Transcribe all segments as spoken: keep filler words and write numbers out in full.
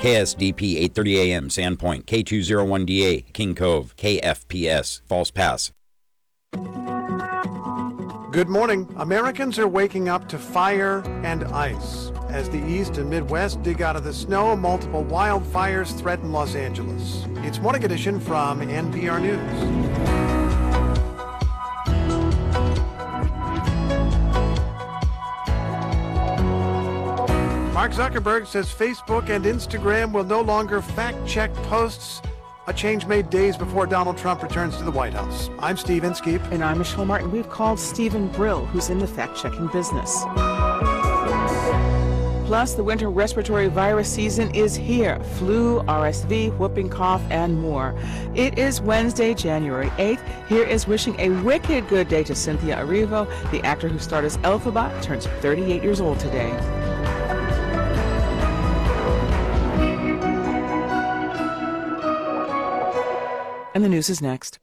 K S D P eight thirty A M, Sandpoint, K two oh one D A, King Cove, K F P S, False Pass. Good morning. Americans are waking up to fire and ice. As the East and Midwest dig out of the snow, multiple wildfires threaten Los Angeles. It's Morning Edition from N P R News. Mark Zuckerberg says Facebook and Instagram will no longer fact-check posts, a change made days before Donald Trump returns to the White House. I'm Steve Inskeep. And I'm Michelle Martin. We've called Stephen Brill, who's in the fact-checking business. Plus, the winter respiratory virus season is here. Flu, R S V, whooping cough, and more. It is Wednesday, January eighth. Here is wishing a wicked good day to Cynthia Erivo. The actor who starred as Elphaba turns thirty-eight years old today. And the news is next.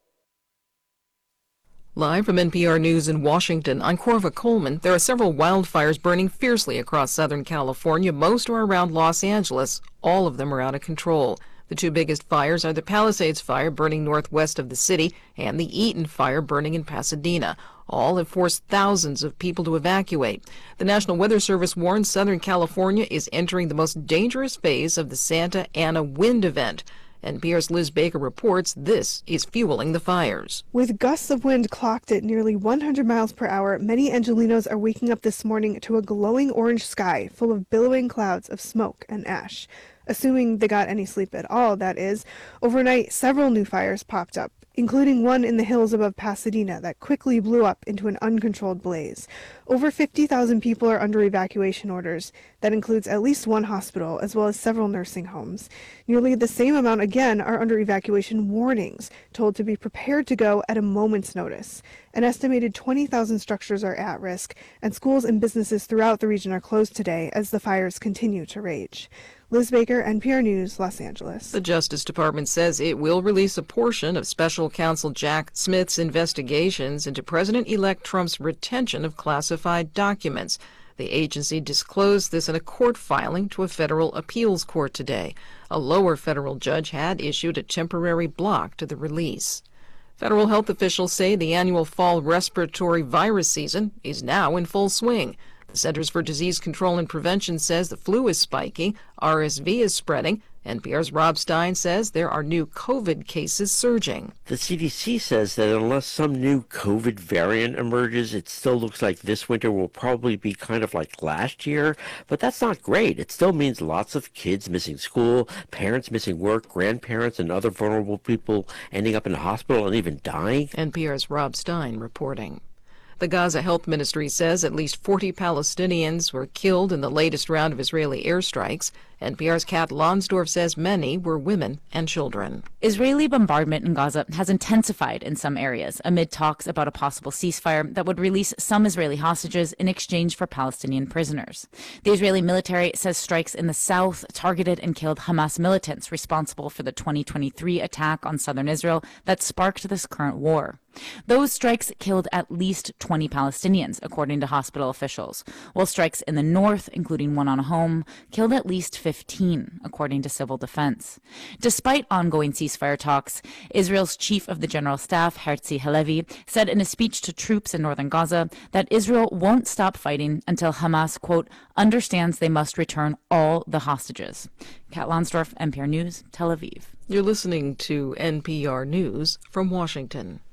Live from N P R News in Washington, I'm Corva Coleman. There are several wildfires burning fiercely across Southern California. Most are around Los Angeles. All of them are out of control. The two biggest fires are the Palisades fire burning northwest of the city and the Eaton fire burning in Pasadena. All have forced thousands of people to evacuate. The National Weather Service warns Southern California is entering the most dangerous phase of the Santa Ana wind event. N P R's Liz Baker reports this is fueling the fires. With gusts of wind clocked at nearly one hundred miles per hour, many Angelinos are waking up this morning to a glowing orange sky full of billowing clouds of smoke and ash. Assuming they got any sleep at all, that is. Overnight, several new fires popped up, including one in the hills above Pasadena that quickly blew up into an uncontrolled blaze. Over fifty thousand people are under evacuation orders. That includes at least one hospital, as well as several nursing homes. Nearly the same amount, again, are under evacuation warnings, told to be prepared to go at a moment's notice. An estimated twenty thousand structures are at risk, and schools and businesses throughout the region are closed today as the fires continue to rage. Liz Baker, N P R News, Los Angeles. The Justice Department says it will release a portion of Special Counsel Jack Smith's investigations into President-elect Trump's retention of classified documents. The agency disclosed this in a court filing to a federal appeals court today. A lower federal judge had issued a temporary block to the release. Federal health officials say the annual fall respiratory virus season is now in full swing. The Centers for Disease Control and Prevention says the flu is spiking, R S V is spreading. N P R's Rob Stein says there are new COVID cases surging. The C D C says that unless some new COVID variant emerges, it still looks like this winter will probably be kind of like last year. But that's not great. It still means lots of kids missing school, parents missing work, grandparents and other vulnerable people ending up in the hospital and even dying. N P R's Rob Stein reporting. The Gaza Health Ministry says at least forty Palestinians were killed in the latest round of Israeli airstrikes. N P R's Kat Lonsdorf says many were women and children. Israeli bombardment in Gaza has intensified in some areas amid talks about a possible ceasefire that would release some Israeli hostages in exchange for Palestinian prisoners. The Israeli military says strikes in the south targeted and killed Hamas militants responsible for the twenty twenty-three attack on southern Israel that sparked this current war. Those strikes killed at least twenty Palestinians, according to hospital officials, while strikes in the north, including one on a home, killed at least fifteen, according to civil defense. Despite ongoing ceasefire talks, Israel's chief of the general staff, Herzi Halevi, said in a speech to troops in northern Gaza that Israel won't stop fighting until Hamas, quote, understands they must return all the hostages. Kat Lonsdorf, N P R News, Tel Aviv. You're listening to N P R News from Washington.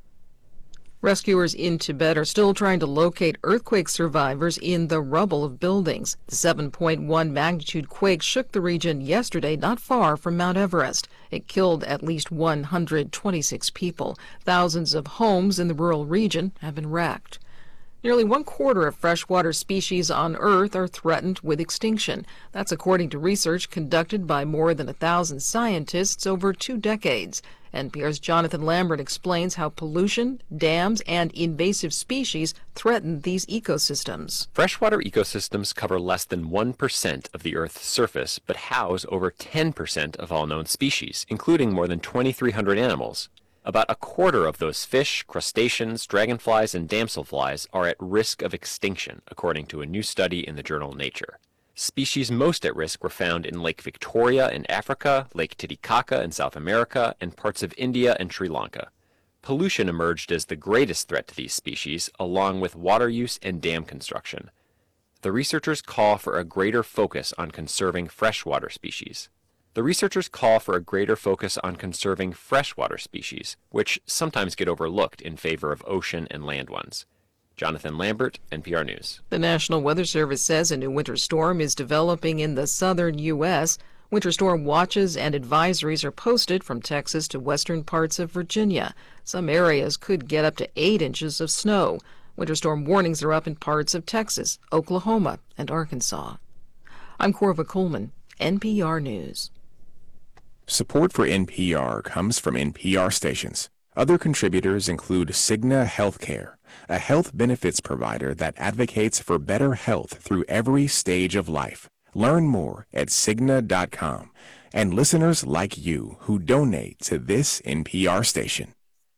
Rescuers in Tibet are still trying to locate earthquake survivors in the rubble of buildings. The seven point one magnitude quake shook the region yesterday not far from Mount Everest. It killed at least one hundred twenty-six people. Thousands of homes in the rural region have been wrecked. Nearly one quarter of freshwater species on Earth are threatened with extinction. That's according to research conducted by more than a thousand scientists over two decades. N P R's Jonathan Lambert explains how pollution, dams, and invasive species threaten these ecosystems. Freshwater ecosystems cover less than one percent of the Earth's surface, but house over ten percent of all known species, including more than twenty-three hundred animals. About a quarter of those fish, crustaceans, dragonflies, and damselflies are at risk of extinction, according to a new study in the journal Nature. Species most at risk were found in Lake Victoria in Africa, Lake Titicaca in South America, and parts of India and Sri Lanka. Pollution emerged as the greatest threat to these species, along with water use and dam construction. The researchers call for a greater focus on conserving freshwater species. The researchers call for a greater focus on conserving freshwater species, which sometimes get overlooked in favor of ocean and land ones. Jonathan Lambert, N P R News. The National Weather Service says a new winter storm is developing in the southern U S Winter storm watches and advisories are posted from Texas to western parts of Virginia. Some areas could get up to eight inches of snow. Winter storm warnings are up in parts of Texas, Oklahoma, and Arkansas. I'm Corva Coleman, N P R News. Support for N P R comes from N P R stations. Other contributors include Cigna Healthcare, a health benefits provider that advocates for better health through every stage of life. Learn more at Cigna dot com. And listeners like you who donate to this N P R station.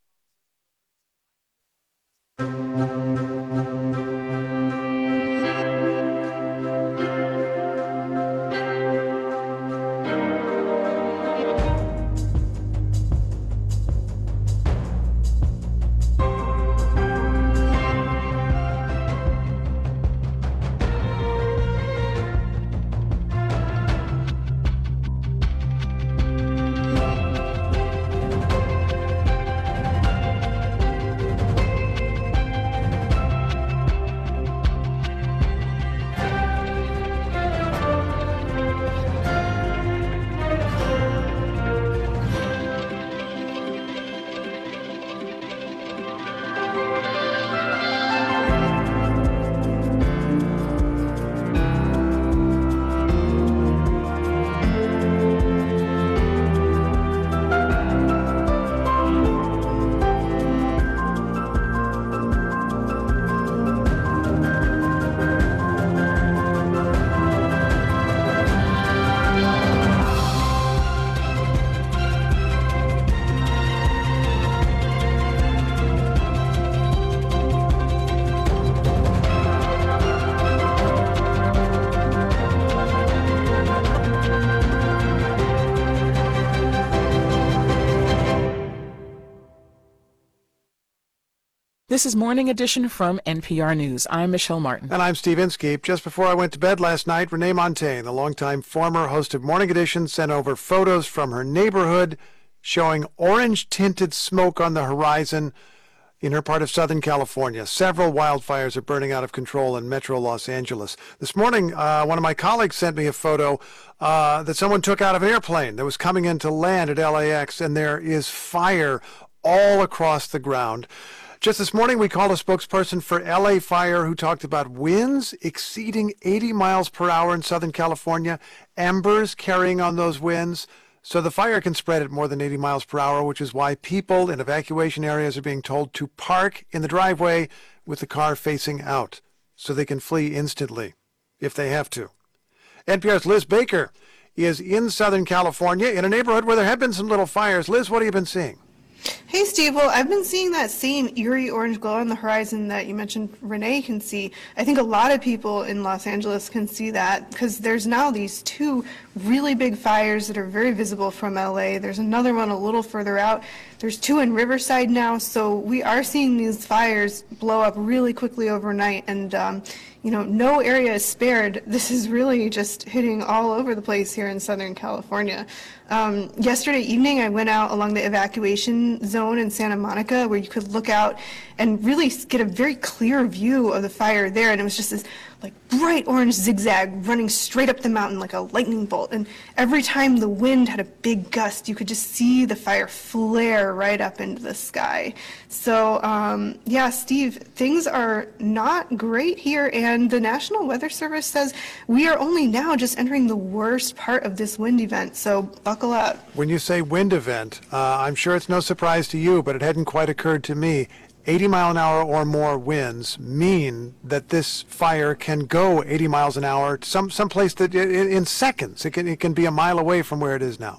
This is Morning Edition from N P R News. I'm Michelle Martin. And I'm Steve Inskeep. Just before I went to bed last night, Renee Montaigne, the longtime former host of Morning Edition, sent over photos from her neighborhood showing orange-tinted smoke on the horizon in her part of Southern California. Several wildfires are burning out of control in metro Los Angeles. This morning, uh, one of my colleagues sent me a photo uh, that someone took out of an airplane that was coming in to land at L A X, and there is fire all across the ground. Just this morning, we called a spokesperson for L A Fire who talked about winds exceeding eighty miles per hour in Southern California, embers carrying on those winds. So the fire can spread at more than eighty miles per hour, which is why people in evacuation areas are being told to park in the driveway with the car facing out so they can flee instantly if they have to. N P R's Liz Baker is in Southern California in a neighborhood where there have been some little fires. Liz, what have you been seeing? Hey, Steve. Well, I've been seeing that same eerie orange glow on the horizon that you mentioned Renee can see. I think a lot of people in Los Angeles can see that because there's now these two really big fires that are very visible from L A. There's another one a little further out. There's two in Riverside now. So we are seeing these fires blow up really quickly overnight. And, um, you know, no area is spared. This is really just hitting all over the place here in Southern California. Um, yesterday evening, I went out along the evacuation zone in Santa Monica where you could look out and really get a very clear view of the fire there. And it was just this like bright orange zigzag running straight up the mountain like a lightning bolt. And every time the wind had a big gust, you could just see the fire flare right up into the sky. So, um, yeah, Steve, things are not great here. And the National Weather Service says we are only now just entering the worst part of this wind event. So buckle up. When you say wind event, uh, I'm sure it's no surprise to you, but it hadn't quite occurred to me. eighty mile an hour or more winds mean that this fire can go eighty miles an hour some someplace that in, in seconds it can it can be a mile away from where it is now.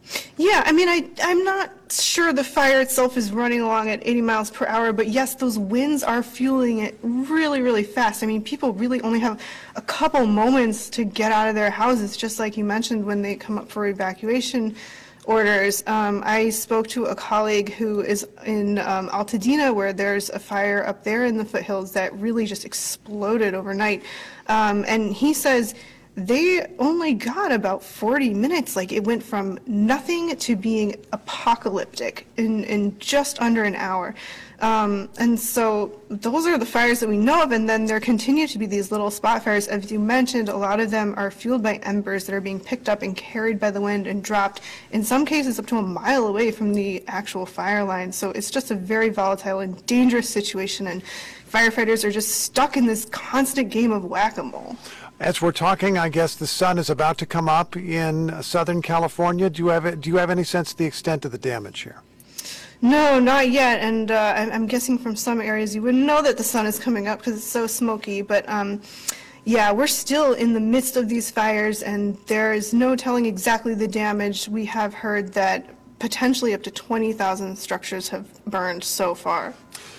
Yeah, I mean, I, I'm not sure the fire itself is running along at eighty miles per hour, but yes, those winds are fueling it really, really fast. I mean, people really only have a couple moments to get out of their houses, just like you mentioned when they come up for evacuation orders. Um, I spoke to a colleague who is in um, Altadena, where there's a fire up there in the foothills that really just exploded overnight. Um, and he says they only got about forty minutes. Like, it went from nothing to being apocalyptic in, in just under an hour. Um, and so those are the fires that we know of, and then there continue to be these little spot fires. As you mentioned, a lot of them are fueled by embers that are being picked up and carried by the wind and dropped, in some cases up to a mile away from the actual fire line. So it's just a very volatile and dangerous situation, and firefighters are just stuck in this constant game of whack-a-mole. As we're talking, I guess the sun is about to come up in Southern California. Do you have do you have any sense of the extent of the damage here? No, not yet. And uh, I'm I'm guessing from some areas you wouldn't know that the sun is coming up because it's so smoky. But um, yeah, we're still in the midst of these fires, and there is no telling exactly the damage. We have heard that potentially up to twenty thousand structures have burned so far.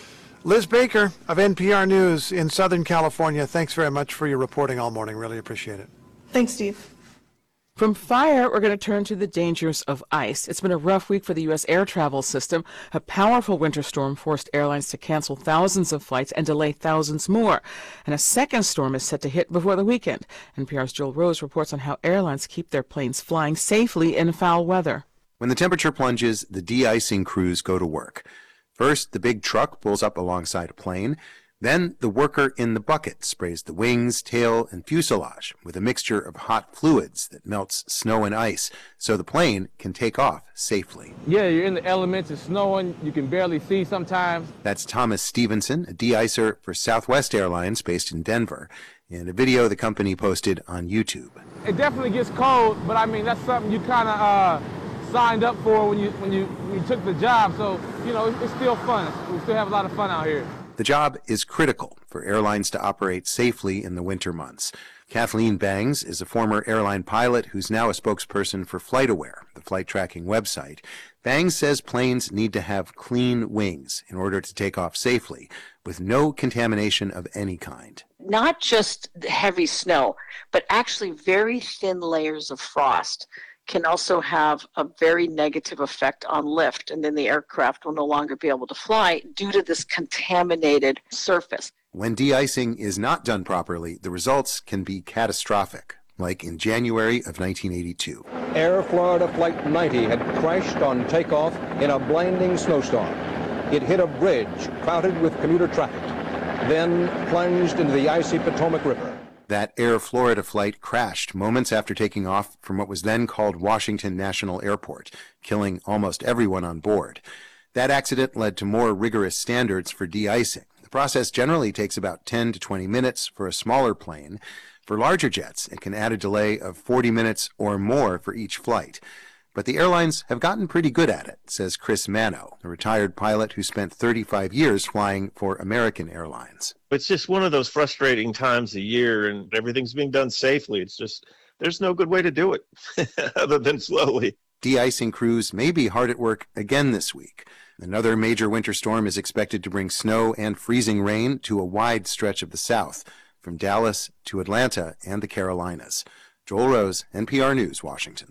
Liz Baker of N P R News in Southern California, thanks very much for your reporting all morning. Really appreciate it. Thanks, Steve. From fire, we're going to turn to the dangers of ice. It's been a rough week for the U S air travel system. A powerful winter storm forced airlines to cancel thousands of flights and delay thousands more. And a second storm is set to hit before the weekend. N P R's Joel Rose reports on how airlines keep their planes flying safely in foul weather. When the temperature plunges, the de-icing crews go to work. First, the big truck pulls up alongside a plane. Then the worker in the bucket sprays the wings, tail, and fuselage with a mixture of hot fluids that melts snow and ice so the plane can take off safely. Yeah, you're in the elements, it's snowing, you can barely see sometimes. That's Thomas Stevenson, a de-icer for Southwest Airlines based in Denver, in a video the company posted on YouTube. It definitely gets cold, but I mean, that's something you kind of uh, signed up for when you, when, you, when you took the job, so, you know, it's, it's still fun. We still have a lot of fun out here. The job is critical for airlines to operate safely in the winter months. Kathleen Bangs is a former airline pilot who's now a spokesperson for FlightAware, the flight tracking website. Bangs says planes need to have clean wings in order to take off safely, with no contamination of any kind. Not just heavy snow, but actually very thin layers of frost can also have a very negative effect on lift, and then the aircraft will no longer be able to fly due to this contaminated surface. When de-icing is not done properly, the results can be catastrophic, like in January of nineteen eighty-two. Air Florida Flight ninety had crashed on takeoff in a blinding snowstorm. It hit a bridge crowded with commuter traffic, then plunged into the icy Potomac River. That Air Florida flight crashed moments after taking off from what was then called Washington National Airport, killing almost everyone on board. That accident led to more rigorous standards for de-icing. The process generally takes about ten to twenty minutes for a smaller plane. For larger jets, it can add a delay of forty minutes or more for each flight. But the airlines have gotten pretty good at it, says Chris Mano, a retired pilot who spent thirty-five years flying for American Airlines. It's just one of those frustrating times a year, and everything's being done safely. It's just, there's no good way to do it other than slowly. De-icing crews may be hard at work again this week. Another major winter storm is expected to bring snow and freezing rain to a wide stretch of the South, from Dallas to Atlanta and the Carolinas. Joel Rose, N P R News, Washington.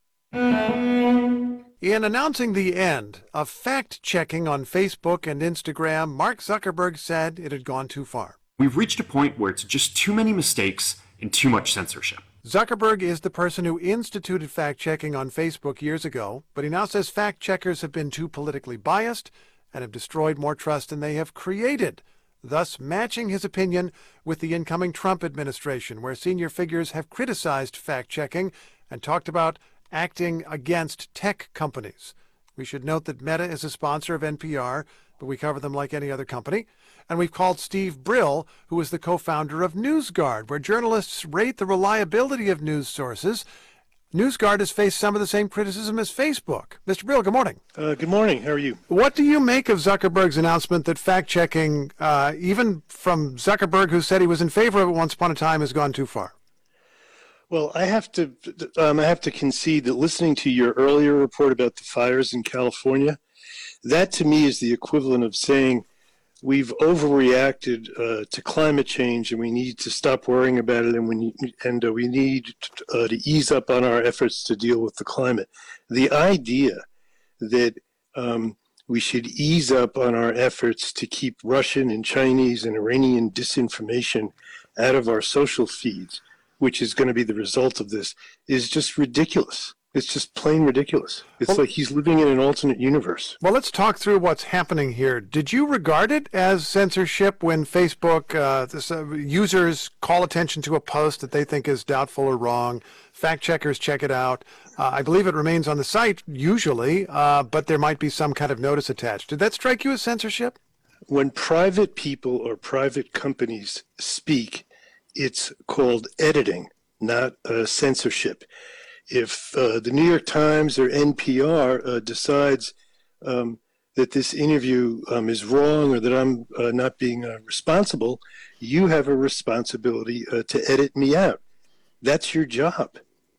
In announcing the end of fact-checking on Facebook and Instagram, Mark Zuckerberg said it had gone too far. We've reached a point where it's just too many mistakes and too much censorship. Zuckerberg is the person who instituted fact-checking on Facebook years ago, but he now says fact-checkers have been too politically biased and have destroyed more trust than they have created, thus matching his opinion with the incoming Trump administration, where senior figures have criticized fact-checking and talked about acting against tech companies. We should note that Meta is a sponsor of N P R, but we cover them like any other company. And we've called Steve Brill, who is the co-founder of NewsGuard, where journalists rate the reliability of news sources. NewsGuard has faced some of the same criticism as Facebook. Mister Brill, good morning. Uh, good morning. How are you? What do you make of Zuckerberg's announcement that fact-checking, uh, even from Zuckerberg, who said he was in favor of it once upon a time, has gone too far? Well, I have to um, I have to concede that listening to your earlier report about the fires in California, that to me is the equivalent of saying we've overreacted uh, to climate change and we need to stop worrying about it, and we need, and uh, we need uh, to ease up on our efforts to deal with the climate. The idea that um, we should ease up on our efforts to keep Russian and Chinese and Iranian disinformation out of our social feeds, which is going to be the result of this, is just ridiculous. It's just plain ridiculous. It's well, like he's living in an alternate universe. Well, let's talk through what's happening here. Did you regard it as censorship when Facebook uh, this, uh, users call attention to a post that they think is doubtful or wrong? Fact checkers check it out. Uh, I believe it remains on the site usually, uh, but there might be some kind of notice attached. Did that strike you as censorship? When private people or private companies speak, it's called editing, not uh, censorship. If uh, the New York Times or N P R uh, decides um, that this interview um, is wrong or that I'm uh, not being uh, responsible, you have a responsibility uh, to edit me out. That's your job.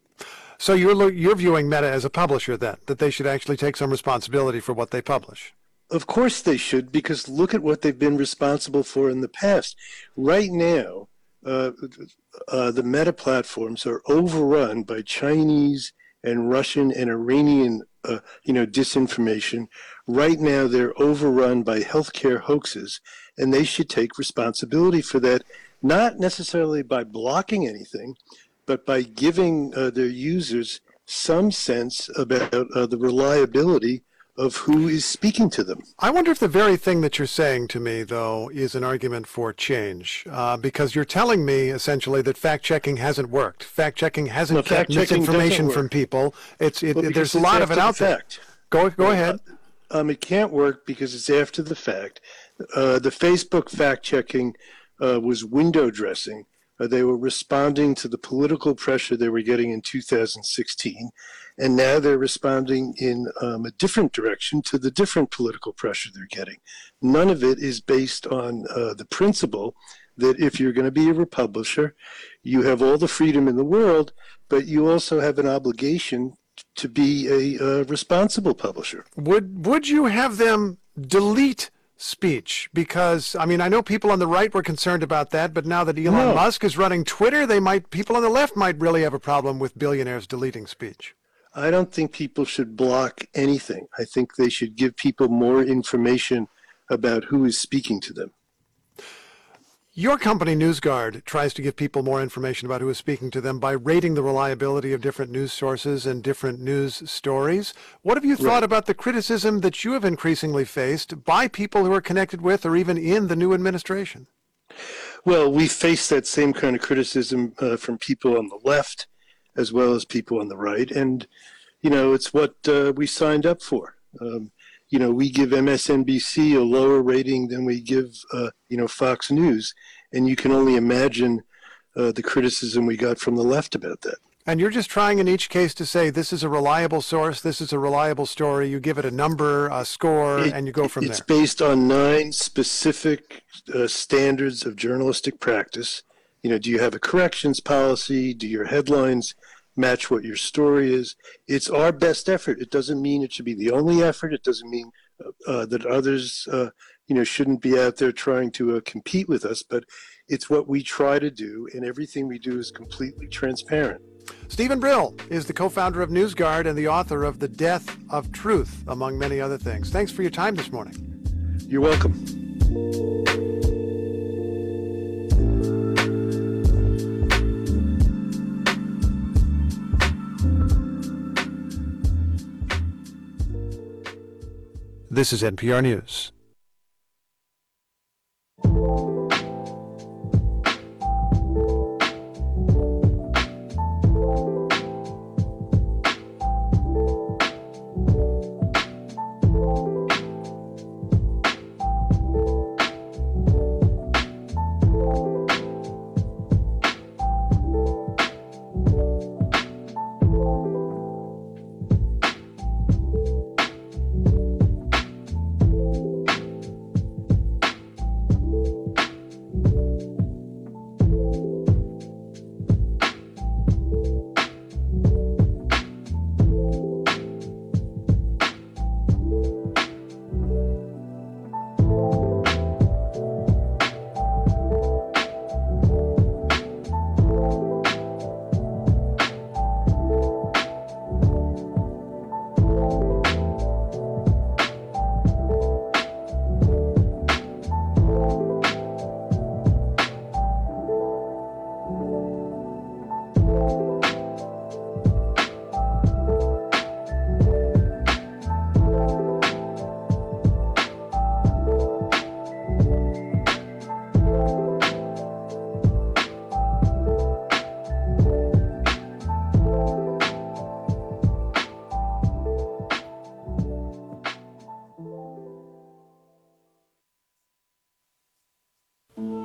So you're you're viewing Meta as a publisher then, that they should actually take some responsibility for what they publish? Of course they should, because look at what they've been responsible for in the past. Right now, Uh, uh, the Meta platforms are overrun by Chinese and Russian and Iranian, uh, you know, disinformation. Right now, they're overrun by healthcare hoaxes, and they should take responsibility for that, not necessarily by blocking anything, but by giving uh, their users some sense about uh, the reliability of who is speaking to them. I wonder if the very thing that you're saying to me, though, is an argument for change, uh, because you're telling me essentially that fact-checking hasn't worked. Fact-checking hasn't no, kept fact-checking misinformation from people. It's it, well, there's a it's lot of it out the there. Fact. Go go ahead. Uh, um, it can't work because it's after the fact. Uh, the Facebook fact-checking uh, was window dressing. Uh, they were responding to the political pressure they were getting in two thousand sixteen. And now they're responding in um, a different direction to the different political pressure they're getting. None of it is based on uh, the principle that if you're going to be a republisher, you have all the freedom in the world, but you also have an obligation to be a uh, responsible publisher. Would would you have them delete speech? Because, I mean, I know people on the right were concerned about that, but now that Elon No. Musk is running Twitter, they might people on the left might really have a problem with billionaires deleting speech. I don't think people should block anything. I think they should give people more information about who is speaking to them. Your company, NewsGuard, tries to give people more information about who is speaking to them by rating the reliability of different news sources and different news stories. What have you thought Right. about the criticism that you have increasingly faced by people who are connected with or even in the new administration? Well, we face that same kind of criticism uh, from people on the left as well as people on the right. And, you know, it's what uh, we signed up for. Um, you know, we give M S N B C a lower rating than we give, uh, you know, Fox News. And you can only imagine uh, the criticism we got from the left about that. And you're just trying in each case to say this is a reliable source, this is a reliable story. You give it a number, a score, It- and you go from it's there. based on nine specific uh, standards of journalistic practice. You know, do you have a corrections policy? Do your headlines match what your story is? It's our best effort. It doesn't mean it should be the only effort. It doesn't mean uh, uh, that others, uh, you know, shouldn't be out there trying to uh, compete with us. But it's what we try to do, and everything we do is completely transparent. Stephen Brill is the co-founder of NewsGuard and the author of The Death of Truth, among many other things. Thanks for your time this morning. You're welcome. This is N P R News.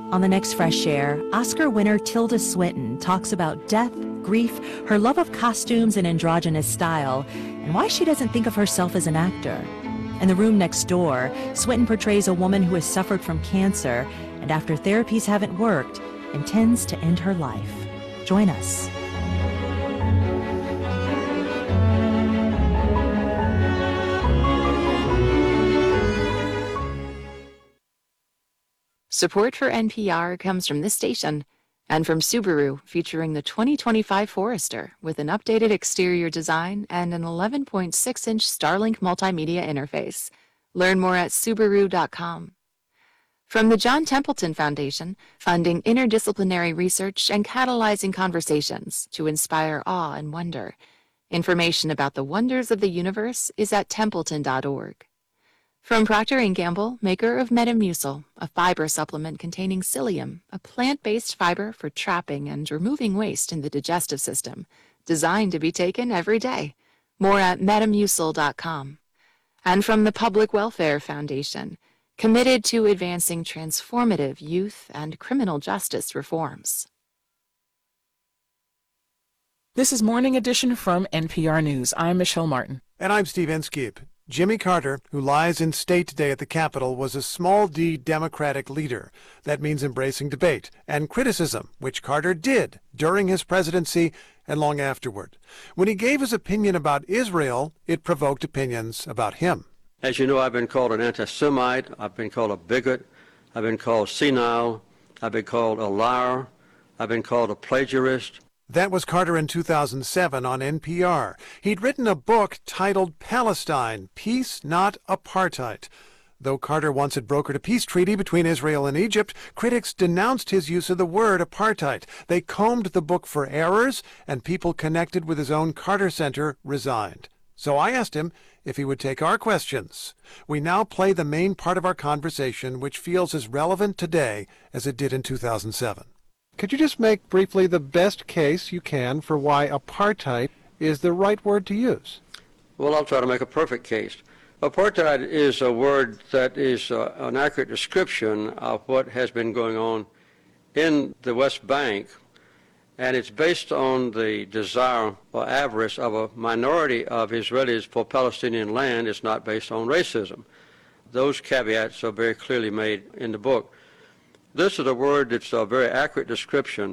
On the next Fresh Air, Oscar winner Tilda Swinton talks about death, grief, her love of costumes and androgynous style, and why she doesn't think of herself as an actor. In The Room Next Door, Swinton portrays a woman who has suffered from cancer and after therapies haven't worked, intends to end her life. Join us. Support for N P R comes from this station and from Subaru, featuring the twenty twenty-five Forester with an updated exterior design and an eleven point six inch Starlink multimedia interface. Learn more at Subaru dot com. From the John Templeton Foundation, funding interdisciplinary research and catalyzing conversations to inspire awe and wonder. Information about the wonders of the universe is at templeton dot org. From Procter and Gamble, maker of Metamucil, a fiber supplement containing psyllium, a plant-based fiber for trapping and removing waste in the digestive system, designed to be taken every day. More at metamucil dot com. And from the Public Welfare Foundation, committed to advancing transformative youth and criminal justice reforms. This is Morning Edition from N P R News. I'm Michelle Martin. And I'm Steve Inskeep. Jimmy Carter, who lies in state today at the Capitol, was a small d Democratic leader. That means embracing debate and criticism, which Carter did during his presidency and long afterward. When he gave his opinion about Israel, it provoked opinions about him. As you know, I've been called an anti-Semite, I've been called a bigot, I've been called senile, I've been called a liar, I've been called a plagiarist. That was Carter in two thousand seven on N P R. He'd written a book titled Palestine, Peace, Not Apartheid. Though Carter once had brokered a peace treaty between Israel and Egypt, critics denounced his use of the word apartheid. They combed the book for errors, and people connected with his own Carter Center resigned. So I asked him if he would take our questions. We now play the main part of our conversation, which feels as relevant today as it did in two thousand seven. Could you just make briefly the best case you can for why apartheid is the right word to use? Well, I'll try to make a perfect case. Apartheid is a word that is uh, an accurate description of what has been going on in the West Bank, and it's based on the desire or avarice of a minority of Israelis for Palestinian land. It's not based on racism. Those caveats are very clearly made in the book. This is a word that's a very accurate description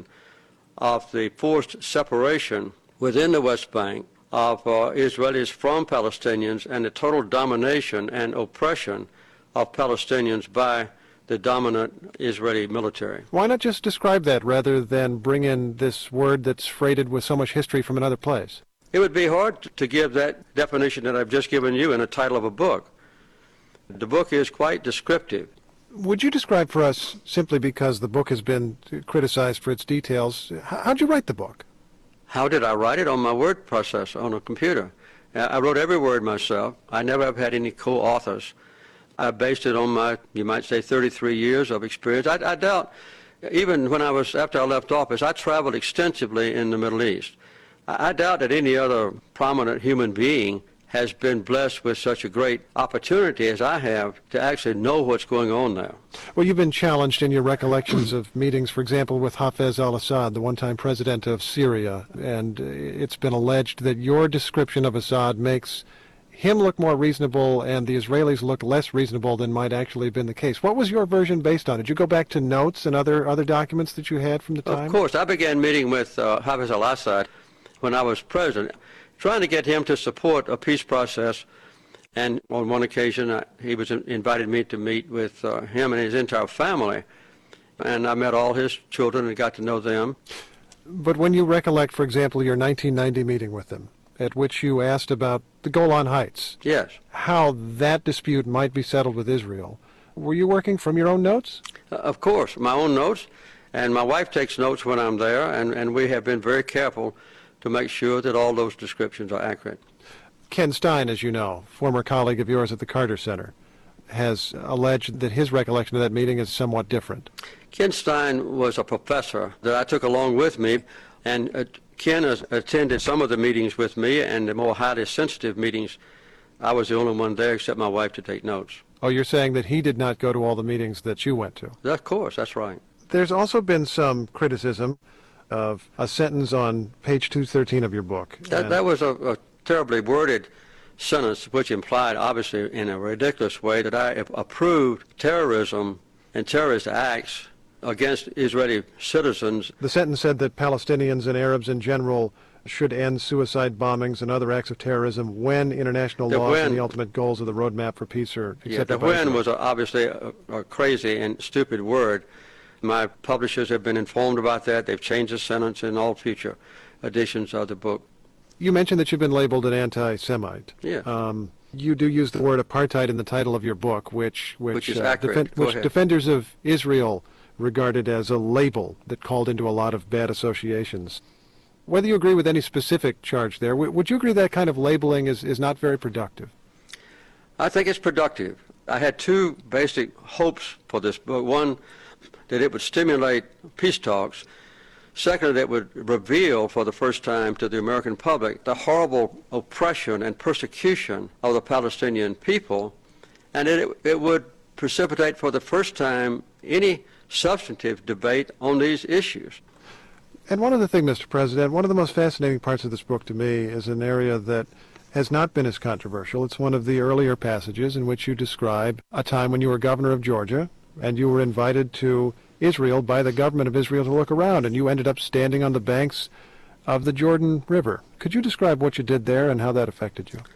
of the forced separation within the West Bank of uh, Israelis from Palestinians and the total domination and oppression of Palestinians by the dominant Israeli military. Why not just describe that rather than bring in this word that's freighted with so much history from another place? It would be hard to give that definition that I've just given you in the title of a book. The book is quite descriptive. Would you describe for us, simply because the book has been criticized for its details, how'd you write the book? How did I write it? On my word processor, on a computer. I wrote every word myself. I never have had any co-authors. I based it on my, you might say, thirty-three years of experience. I, I doubt, even when I was, after I left office, I traveled extensively in the Middle East. I, I doubt that any other prominent human being has been blessed with such a great opportunity as I have to actually know what's going on there. Well, you've been challenged in your recollections of meetings, for example, with Hafez al-Assad, the one-time president of Syria, and it's been alleged that your description of Assad makes him look more reasonable and the Israelis look less reasonable than might actually have been the case. What was your version based on? Did you go back to notes and other, other documents that you had from the time? Of course. I began meeting with uh, Hafez al-Assad when I was president, trying to get him to support a peace process. And on one occasion, uh, he was invited me to meet with uh, him and his entire family. And I met all his children and got to know them. But when you recollect, for example, your nineteen ninety meeting with him, at which you asked about the Golan Heights, yes, how that dispute might be settled with Israel, were you working from your own notes? Uh, of course, my own notes. And my wife takes notes when I'm there, and, and we have been very careful to make sure that all those descriptions are accurate. Ken Stein, as you know, former colleague of yours at the Carter Center, has alleged that his recollection of that meeting is somewhat different. Ken Stein was a professor that I took along with me, and uh, Ken has attended some of the meetings with me, and the more highly sensitive meetings, I was the only one there except my wife to take notes. Oh, you're saying that he did not go to all the meetings that you went to? Of course, that's right. There's also been some criticism of a sentence on page two thirteen of your book. That, that was a, a terribly worded sentence, which implied, obviously, in a ridiculous way, that I approved terrorism and terrorist acts against Israeli citizens. The sentence said that Palestinians and Arabs in general should end suicide bombings and other acts of terrorism when international The laws when- and the ultimate goals of the roadmap for peace are Yeah, accepted the by when Israel. was a, obviously a, a crazy and stupid word. My publishers have been informed about that. They've changed the sentence in all future editions of the book. You mentioned that you've been labeled an anti-Semite. Yeah. Um, you do use the word apartheid in the title of your book, which which, Which is uh, accurate. Go which ahead. defenders of Israel regarded as a label that called into a lot of bad associations. Whether you agree with any specific charge there, w- would you agree that kind of labeling is, is not very productive? I think it's productive. I had two basic hopes for this book. One, that it would stimulate peace talks. Second, that it would reveal for the first time to the American public the horrible oppression and persecution of the Palestinian people, and it, it would precipitate for the first time any substantive debate on these issues. And one other thing, Mister President, one of the most fascinating parts of this book to me is an area that has not been as controversial. It's one of the earlier passages in which you describe a time when you were governor of Georgia and you were invited to Israel by the government of Israel to look around, and you ended up standing on the banks of the Jordan River. Could you describe what you did there and how that affected you?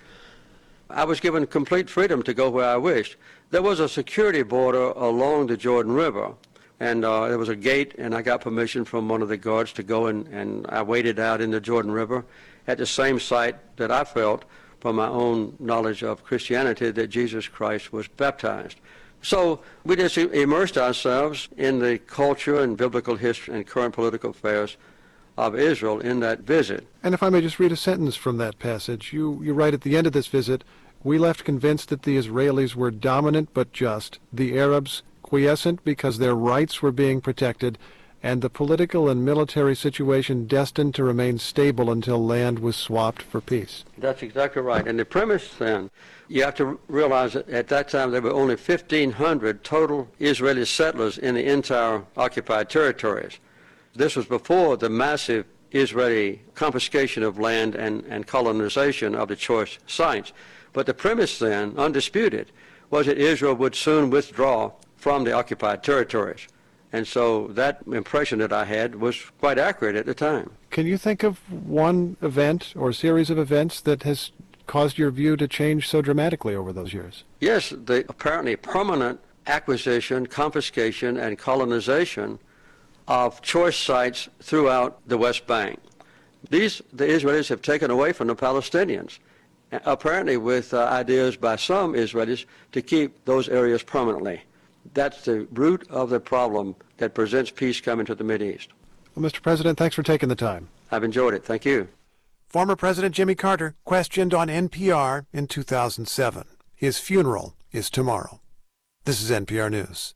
I was given complete freedom to go where I wished. There was a security border along the Jordan River, and uh, there was a gate, and I got permission from one of the guards to go, and, and I waded out in the Jordan River at the same site that I felt from my own knowledge of Christianity that Jesus Christ was baptized. So we just immersed ourselves in the culture and biblical history and current political affairs of Israel in that visit. And if I may just read a sentence from that passage, you, you write at the end of this visit, "We left convinced that the Israelis were dominant but just, the Arabs quiescent because their rights were being protected, and the political and military situation destined to remain stable until land was swapped for peace." That's exactly right. And the premise then, you have to realize that at that time there were only fifteen hundred total Israeli settlers in the entire occupied territories. This was before the massive Israeli confiscation of land and, and colonization of the choice sites. But the premise then, undisputed, was that Israel would soon withdraw from the occupied territories. And so that impression that I had was quite accurate at the time. Can you think of one event or series of events that has caused your view to change so dramatically over those years? Yes, the apparently permanent acquisition, confiscation, and colonization of choice sites throughout the West Bank. These the Israelis have taken away from the Palestinians, apparently with uh, ideas by some Israelis to keep those areas permanently. That's the root of the problem that presents peace coming to the Mideast. Well, Mister President, thanks for taking the time. I've enjoyed it. Thank you. Former President Jimmy Carter questioned on N P R in two thousand seven. His funeral is tomorrow. This is N P R News.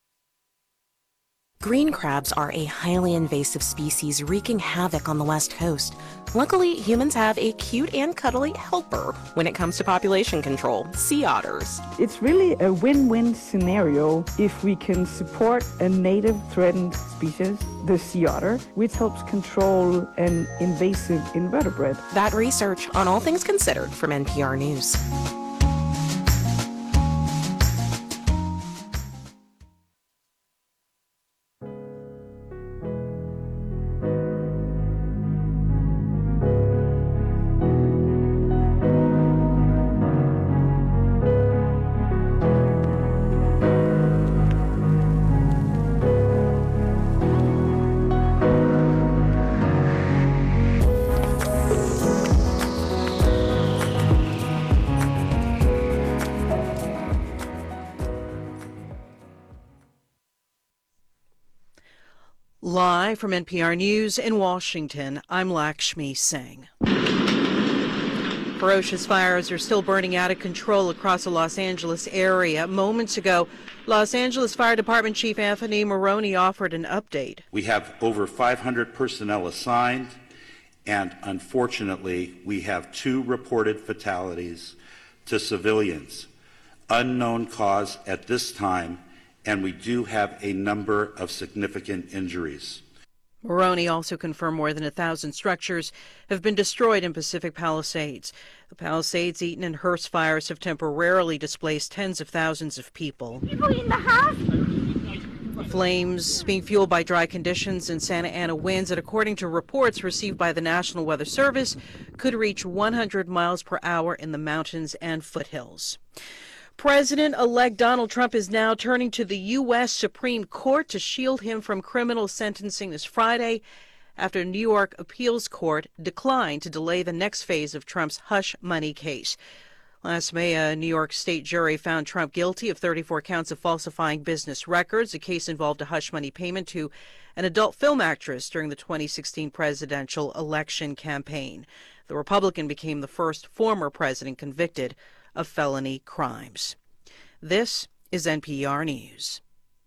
Green crabs are a highly invasive species wreaking havoc on the West Coast. Luckily, humans have a cute and cuddly helper when it comes to population control, sea otters. It's really a win-win scenario if we can support a native threatened species, the sea otter, which helps control an invasive invertebrate. That research on All Things Considered from N P R News. Live from N P R News in Washington, I'm Lakshmi Singh. Ferocious fires are still burning out of control across the Los Angeles area. Moments ago, Los Angeles Fire Department Chief Anthony Maroney offered an update. We have over five hundred personnel assigned, and unfortunately, we have two reported fatalities to civilians. Unknown cause at this time, and we do have a number of significant injuries. Maroney also confirmed more than a thousand structures have been destroyed in Pacific Palisades. The Palisades, Eaton, and Hearst fires have temporarily displaced tens of thousands of people. People in the house? Flames being fueled by dry conditions and Santa Ana winds that, according to reports received by the National Weather Service, could reach one hundred miles per hour in the mountains and foothills. President-elect Donald Trump is now turning to the U S Supreme Court to shield him from criminal sentencing this Friday after a New York appeals court declined to delay the next phase of Trump's hush money case. Last May, a New York state jury found Trump guilty of thirty-four counts of falsifying business records. The case involved a hush money payment to an adult film actress during the twenty sixteen presidential election campaign. The Republican became the first former president convicted of felony crimes. This is N P R News.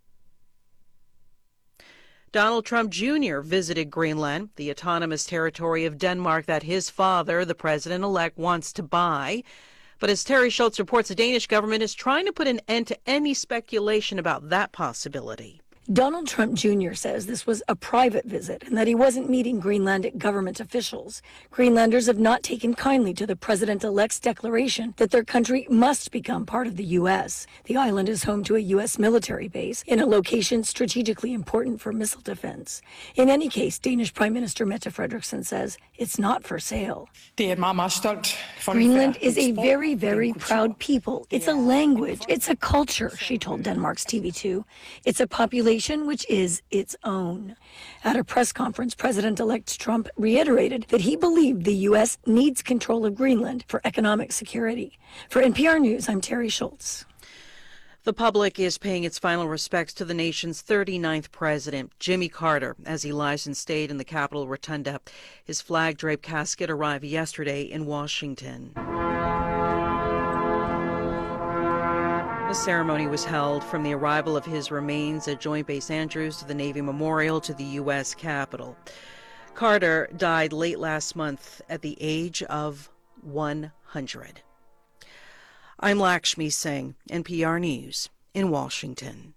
Donald Trump Junior visited Greenland, the autonomous territory of Denmark that his father, the president-elect, wants to buy. But as Terry Schultz reports, the Danish government is trying to put an end to any speculation about that possibility. Donald Trump Junior says this was a private visit and that he wasn't meeting Greenlandic government officials. Greenlanders have not taken kindly to the president-elect's declaration that their country must become part of the U S. The island is home to a U S military base in a location strategically important for missile defense. In any case, Danish Prime Minister Mette Frederiksen says it's not for sale. Greenland is a very, very proud people. It's a language. It's a culture, she told Denmark's T V two. It's a population which is its own. At a press conference, President-elect Trump reiterated that he believed the U S needs control of Greenland for economic security. For N P R News, I'm Terry Schultz. The public is paying its final respects to the nation's thirty-ninth president, Jimmy Carter, as he lies in state in the Capitol Rotunda. His flag-draped casket arrived yesterday in Washington. The ceremony was held from the arrival of his remains at Joint Base Andrews to the Navy Memorial to the U S Capitol. Carter died late last month at the age of one hundred. I'm Lakshmi Singh, N P R News in Washington.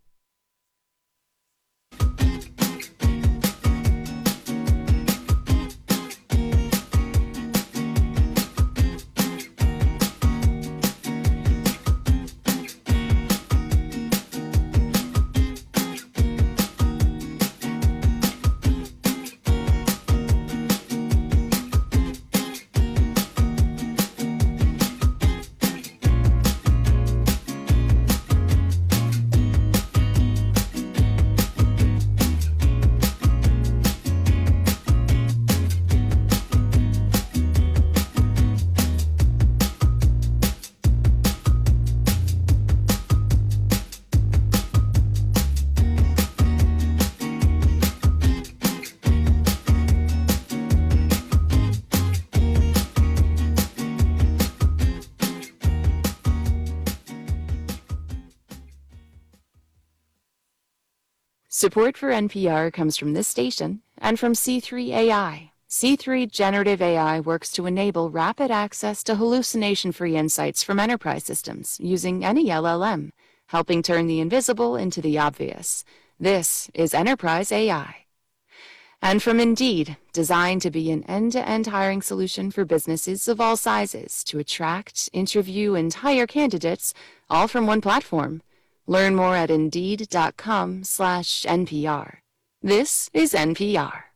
Support for N P R comes from this station and from C three A I. C three Generative A I works to enable rapid access to hallucination-free insights from enterprise systems using any L L M, helping turn the invisible into the obvious. This is Enterprise A I. And from Indeed, designed to be an end-to-end hiring solution for businesses of all sizes to attract, interview, and hire candidates, all from one platform. Learn more at Indeed.com slash NPR. This is N P R.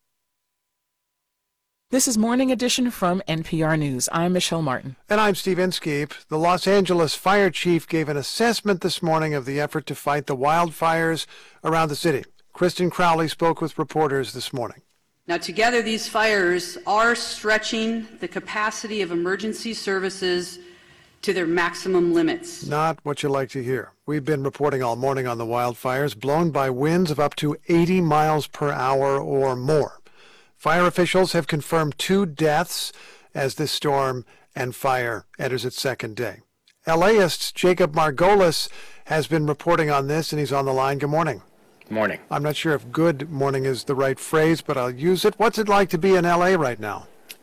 This is Morning Edition from N P R News. I'm Michelle Martin. And I'm Steve Inskeep. The Los Angeles fire chief gave an assessment this morning of the effort to fight the wildfires around the city. Kristen Crowley spoke with reporters this morning. Now, together, these fires are stretching the capacity of emergency services to their maximum limits. Not what you like to hear. We've been reporting all morning on the wildfires, blown by winds of up to eighty miles per hour or more. Fire officials have confirmed two deaths as this storm and fire enters its second day. LAist Jacob Margolis has been reporting on this, and he's on the line. Good morning. Good morning. I'm not sure if good morning is the right phrase, but I'll use it. What's it like to be in L A right now?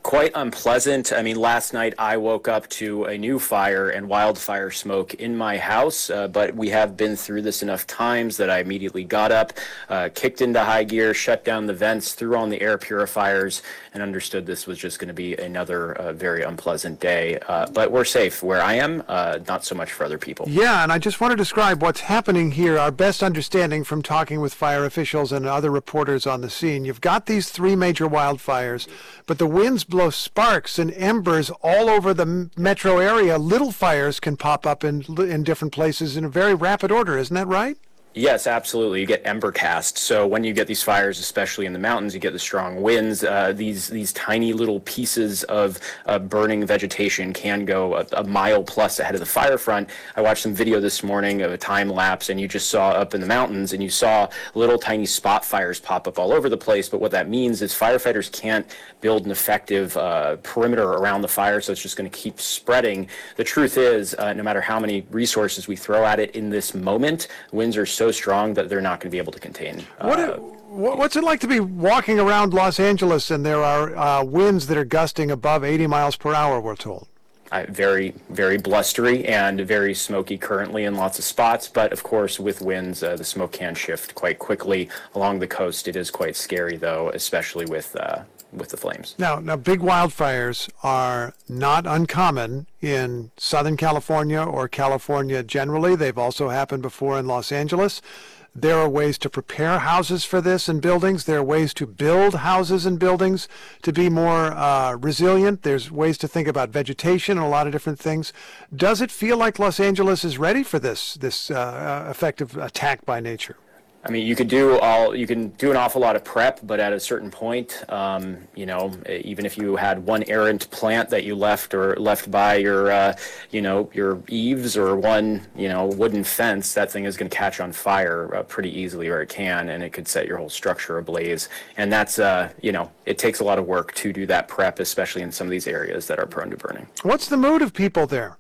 quite unpleasant. I mean, last night I woke up to a new fire and wildfire smoke in my house, uh, but we have been through this enough times that I immediately got up, uh, kicked into high gear, shut down the vents, threw on the air purifiers, and understood this was just going to be another uh, very unpleasant day. Uh, but we're safe where I am, uh, not so much for other people. Yeah, and I just want to describe what's happening here, our best understanding from talking with fire officials and other reporters on the scene. You've got these three major wildfires, but the winds blow sparks and embers all over the metro area. Little fires can pop up in in different places in a very rapid order. Isn't that right? Yes, absolutely. You get ember cast. So when you get these fires, especially in the mountains, you get the strong winds. Uh, these these tiny little pieces of uh, burning vegetation can go a, a mile plus ahead of the fire front. I watched some video this morning of a time lapse, and you just saw up in the mountains, and you saw little tiny spot fires pop up all over the place. But what that means is firefighters can't build an effective uh, perimeter around the fire, so it's just going to keep spreading. The truth is, uh, no matter how many resources we throw at it in this moment, winds are so strong that they're not going to be able to contain. Uh, What it, what's it like to be walking around Los Angeles and there are uh, winds that are gusting above eighty miles per hour, we're told? Uh, very, very blustery and very smoky currently in lots of spots. But of course, with winds, uh, the smoke can shift quite quickly. Along the coast, it is quite scary, though, especially with uh, with the flames. Now, now, big wildfires are not uncommon in Southern California or California generally. They've also happened before in Los Angeles. There are ways to prepare houses for this and buildings. There are ways to build houses and buildings to be more uh, resilient. There's ways to think about vegetation and a lot of different things. Does it feel like Los Angeles is ready for this, this uh, effective attack by nature? I mean, you could do all, you can do an awful lot of prep, but at a certain point, um, you know, even if you had one errant plant that you left or left by your, uh, you know, your eaves or one, you know, wooden fence, that thing is going to catch on fire uh, pretty easily, or it can, and it could set your whole structure ablaze. And that's, uh, you know, it takes a lot of work to do that prep, especially in some of these areas that are prone to burning. What's the mood of people there?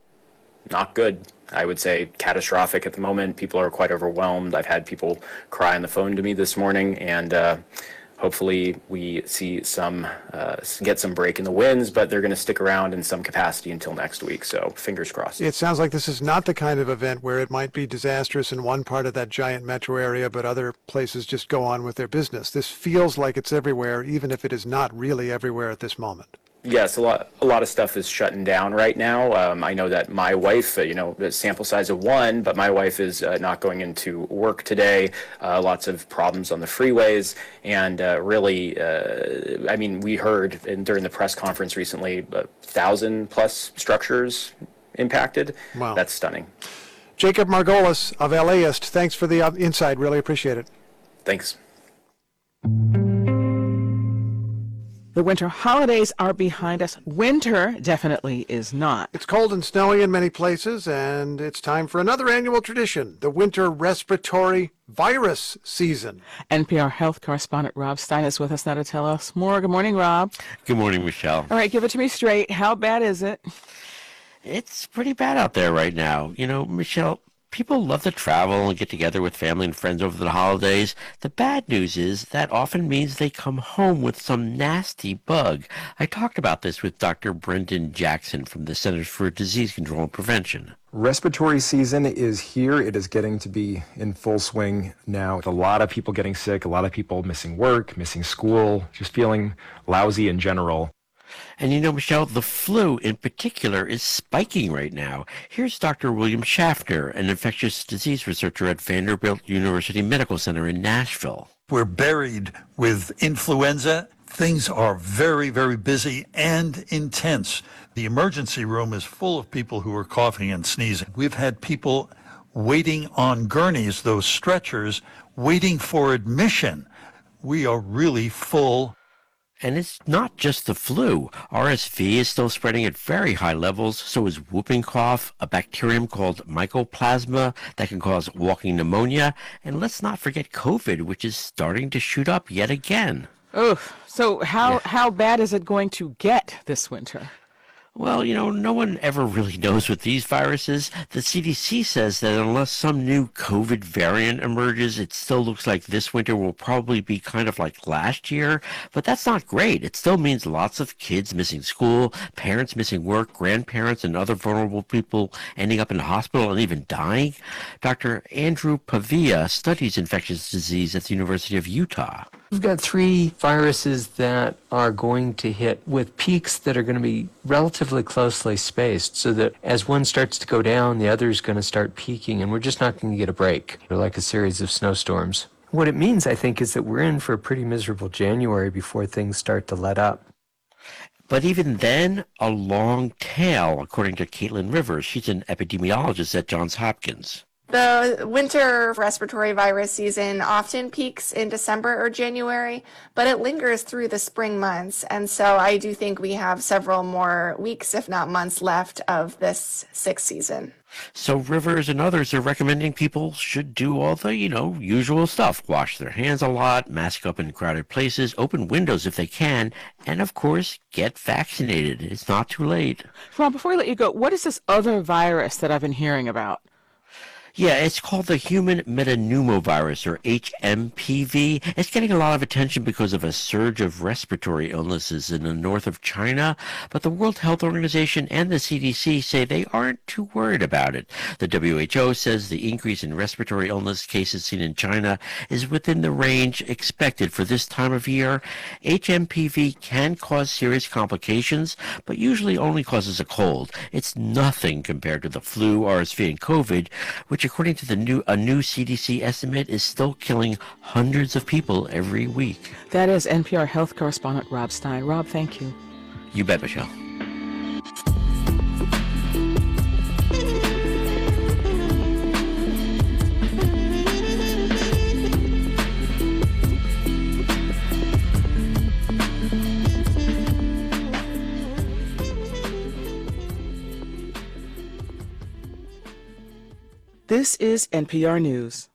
Not good. I would say catastrophic at the moment. People are quite overwhelmed. I've had people cry on the phone to me this morning, and uh, hopefully we see some, uh, get some break in the winds, but they're going to stick around in some capacity until next week, so fingers crossed. It sounds like this is not the kind of event where it might be disastrous in one part of that giant metro area, but other places just go on with their business. This feels like it's everywhere, even if it is not really everywhere at this moment. Yes, a lot, a lot of stuff is shutting down right now. Um, I know that my wife, uh, you know, the sample size of one, but my wife is uh, not going into work today. Uh, lots of problems on the freeways, and uh, really, uh, I mean, we heard in, during the press conference recently, a thousand plus structures impacted. Wow. That's stunning. Jacob Margolis of LAist, thanks for the uh, insight. Really appreciate it. Thanks. The winter holidays are behind us. Winter definitely is not. It's cold and snowy in many places, and it's time for another annual tradition, the winter respiratory virus season. N P R health correspondent Rob Stein is with us now to tell us more. Good morning, Rob. Good morning, Michelle. All right, give it to me straight. How bad is it? It's pretty bad out there right now. You know, Michelle, people love to travel and get together with family and friends over the holidays. The bad news is that often means they come home with some nasty bug. I talked about this with Doctor Brendan Jackson from the Centers for Disease Control and Prevention. Respiratory season is here. It is getting to be in full swing now. A lot of people getting sick, a lot of people missing work, missing school, just feeling lousy in general. And you know, Michelle, the flu in particular is spiking right now. Here's Doctor William Schaffner, an infectious disease researcher at Vanderbilt University Medical Center in Nashville. We're buried with influenza. Things are very, very busy and intense. The emergency room is full of people who are coughing and sneezing. We've had people waiting on gurneys, those stretchers, waiting for admission. We are really full. And it's not just the flu. R S V is still spreading at very high levels, so is whooping cough, a bacterium called mycoplasma that can cause walking pneumonia. And let's not forget COVID, which is starting to shoot up yet again. Oh, so how, yeah. how bad is it going to get this winter? Well, you know, no one ever really knows with these viruses. The C D C says that unless some new COVID variant emerges, it still looks like this winter will probably be kind of like last year. But that's not great. It still means lots of kids missing school, parents missing work, grandparents and other vulnerable people ending up in the hospital and even dying. Doctor Andrew Pavia studies infectious disease at the University of Utah. We've got three viruses that are going to hit with peaks that are going to be relatively closely spaced so that as one starts to go down, the other is going to start peaking, and we're just not going to get a break. They're like a series of snowstorms. What it means, I think, is that we're in for a pretty miserable January before things start to let up. But even then, a long tail, according to Caitlin Rivers. She's an epidemiologist at Johns Hopkins. The winter respiratory virus season often peaks in December or January, but it lingers through the spring months. And so I do think we have several more weeks, if not months, left of this sixth season. So Rivers and others are recommending people should do all the, you know, usual stuff. Wash their hands a lot, mask up in crowded places, open windows if they can, and of course, get vaccinated. It's not too late. Ron, before we let you go, what is this other virus that I've been hearing about? Yeah, it's called the human metapneumovirus, or H M P V. It's getting a lot of attention because of a surge of respiratory illnesses in the north of China, but the World Health Organization and the C D C say they aren't too worried about it. The W H O says the increase in respiratory illness cases seen in China is within the range expected for this time of year. H M P V can cause serious complications, but usually only causes a cold. It's nothing compared to the flu, R S V, and COVID, which according to the new a new C D C estimate is still killing hundreds of people every week. That is N P R health correspondent Rob Stein. Rob, thank you. You bet, Michelle. This is N P R News.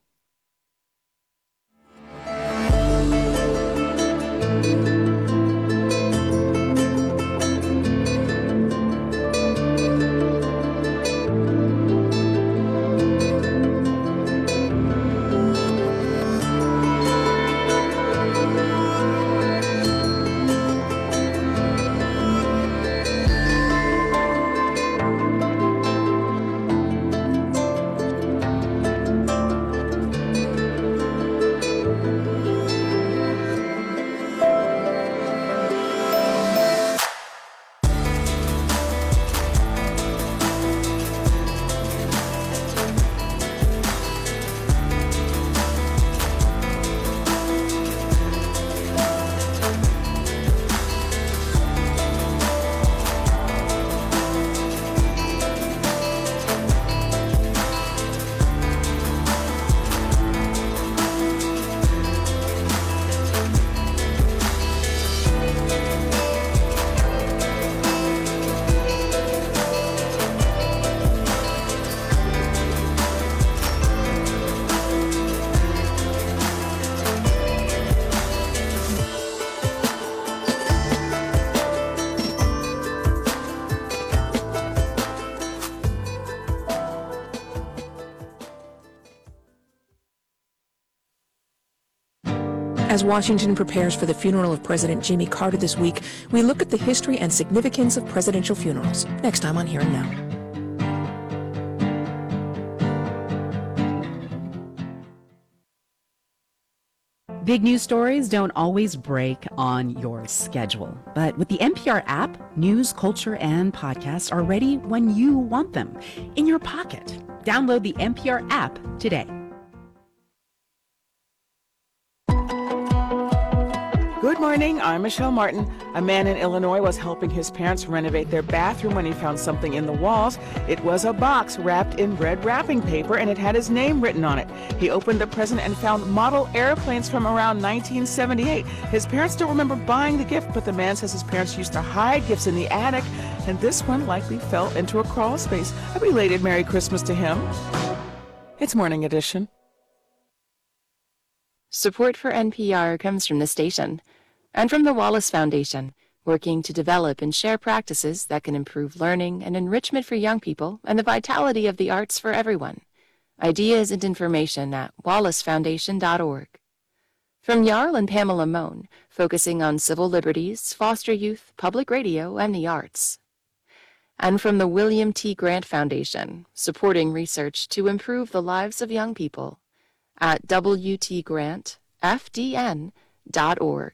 As Washington prepares for the funeral of President Jimmy Carter this week, we look at the history and significance of presidential funerals. Next time on Here and Now. Big news stories don't always break on your schedule. But with the N P R app, news, culture, and podcasts are ready when you want them, in your pocket. Download the N P R app today. Good morning, I'm Michelle Martin. A man in Illinois was helping his parents renovate their bathroom when he found something in the walls. It was a box wrapped in red wrapping paper, and it had his name written on it. He opened the present and found model airplanes from around nineteen seventy-eight. His parents don't remember buying the gift, but the man says his parents used to hide gifts in the attic, and this one likely fell into a crawl space. A belated Merry Christmas to him. It's Morning Edition. Support for N P R comes from the station and from the Wallace Foundation, working to develop and share practices that can improve learning and enrichment for young people and the vitality of the arts for everyone. Ideas and information at wallace foundation dot org. From Jarl and Pamela Mohn, focusing on civil liberties, foster youth, public radio, and the arts. And from the William T. Grant Foundation, supporting research to improve the lives of young people at w t grant f d n dot org.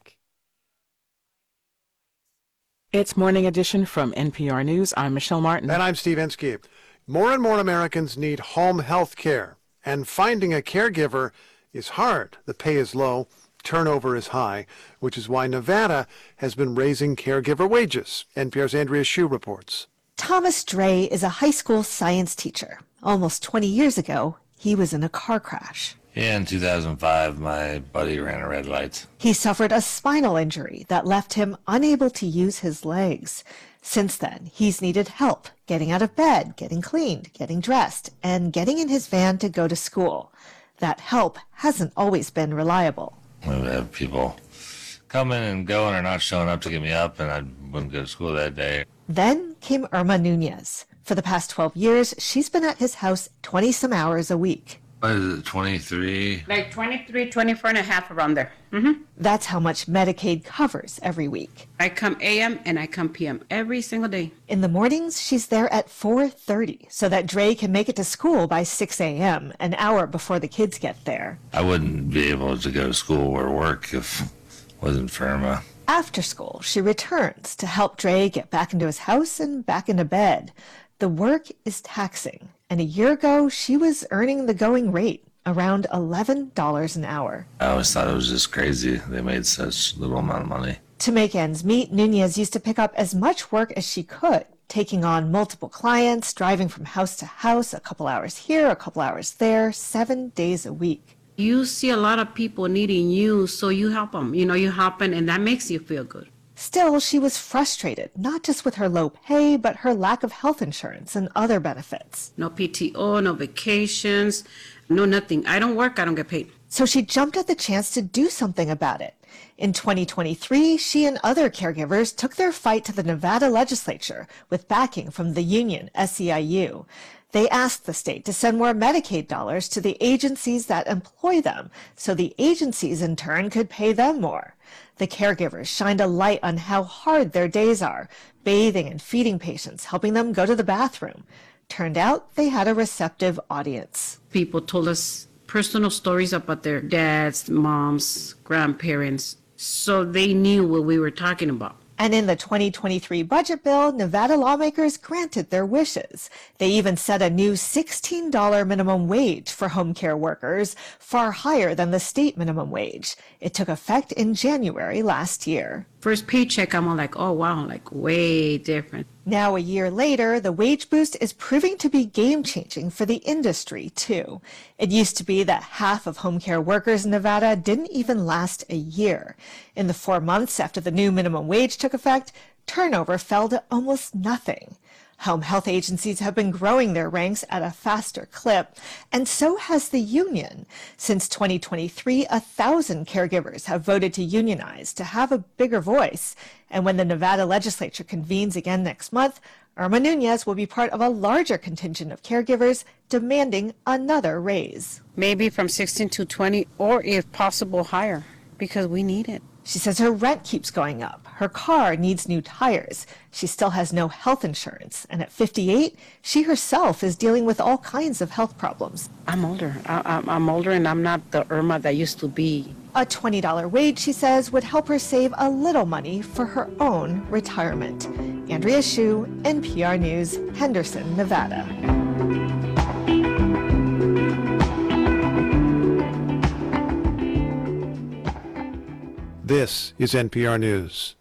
It's Morning Edition from N P R News. I'm Michelle Martin. And I'm Steve Inskeep. More and more Americans need home health care, and finding a caregiver is hard. The pay is low, turnover is high, which is why Nevada has been raising caregiver wages. N P R's Andrea Hsu reports. Thomas Dre is a high school science teacher. Almost twenty years ago, he was in a car crash. Yeah, in two thousand five, my buddy ran a red light. He suffered a spinal injury that left him unable to use his legs. Since then, he's needed help getting out of bed, getting cleaned, getting dressed, and getting in his van to go to school. That help hasn't always been reliable. We would have people coming and going or not showing up to get me up, and I wouldn't go to school that day. Then came Irma Nunez. For the past twelve years, she's been at his house twenty-some hours a week. What is it, twenty-three? Like twenty-three, twenty-four and a half around there. Mm-hmm. That's how much Medicaid covers every week. I come A M and I come P M every single day. In the mornings, she's there at four thirty so that Dre can make it to school by six a.m., an hour before the kids get there. I wouldn't be able to go to school or work if it wasn't for Irma. After school, she returns to help Dre get back into his house and back into bed. The work is taxing, and a year ago, she was earning the going rate, around eleven dollars an hour. I always thought it was just crazy. They made such little amount of money. To make ends meet, Nunez used to pick up as much work as she could, taking on multiple clients, driving from house to house, a couple hours here, a couple hours there, seven days a week. You see a lot of people needing you, so you help them. You know, you help them, and that makes you feel good. Still, she was frustrated, not just with her low pay, but her lack of health insurance and other benefits. No P T O, no vacations, no nothing. I don't work, I don't get paid. So she jumped at the chance to do something about it. In twenty twenty-three, she and other caregivers took their fight to the Nevada legislature with backing from the union S E I U. They asked the state to send more Medicaid dollars to the agencies that employ them, so the agencies in turn could pay them more. The caregivers shined a light on how hard their days are, bathing and feeding patients, helping them go to the bathroom. Turned out they had a receptive audience. People told us personal stories about their dads, moms, grandparents, so they knew what we were talking about. And in the twenty twenty-three budget bill, Nevada lawmakers granted their wishes. They even set a new sixteen dollars minimum wage for home care workers, far higher than the state minimum wage. It took effect in January last year. First paycheck, I'm all like, oh wow, like way different. Now, a year later, the wage boost is proving to be game-changing for the industry, too. It used to be that half of home care workers in Nevada didn't even last a year. In the four months after the new minimum wage took effect, turnover fell to almost nothing. Home health agencies have been growing their ranks at a faster clip, and so has the union. Since twenty twenty-three, a thousand caregivers have voted to unionize to have a bigger voice. And when the Nevada legislature convenes again next month, Irma Nunez will be part of a larger contingent of caregivers demanding another raise. Maybe from sixteen to twenty, or if possible higher, because we need it. She says her rent keeps going up. Her car needs new tires. She still has no health insurance. And at fifty-eight, she herself is dealing with all kinds of health problems. I'm older. I, I'm older, and I'm not the Irma that used to be. A twenty dollars wage, she says, would help her save a little money for her own retirement. Andrea Hsu, N P R News, Henderson, Nevada. This is N P R News.